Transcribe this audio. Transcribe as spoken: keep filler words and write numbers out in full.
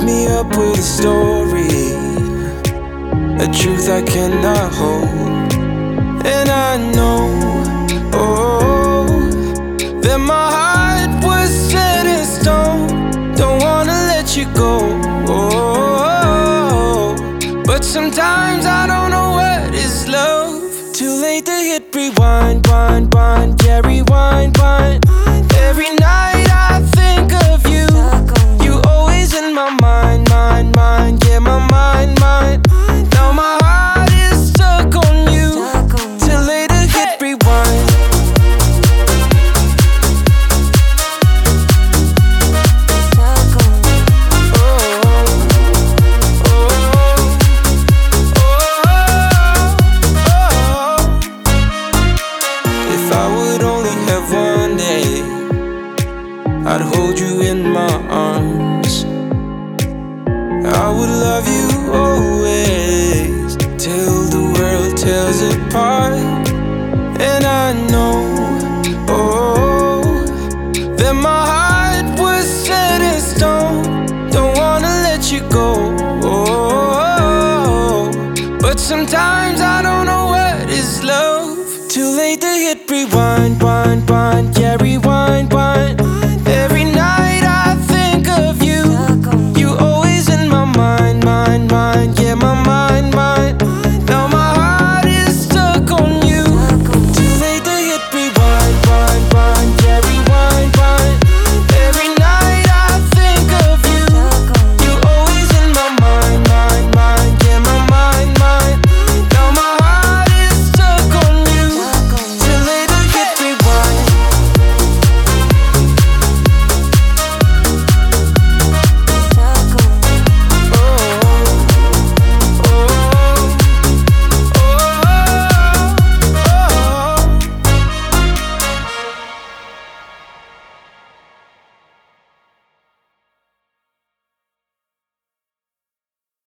me up with a story, a truth I cannot hold. And I know, oh, that my heart was set in stone. Don't wanna let you go, oh, but sometimes I don't know what is love. Too late to hit rewind, wind, wind, yeah, rewind, wind. Every night I think of you. You always in my mind, mind, mind, yeah, my mind, mind. Now my heart is stuck on you. Too late to hit rewind. I'd hold you in my arms. I would love you always, till the world tears apart. And I know, oh, that my heart was set in stone. Don't wanna let you go, oh, but sometimes I don't know what is love. Too late to hit rewind, wind, wind, yeah, rewind, wind.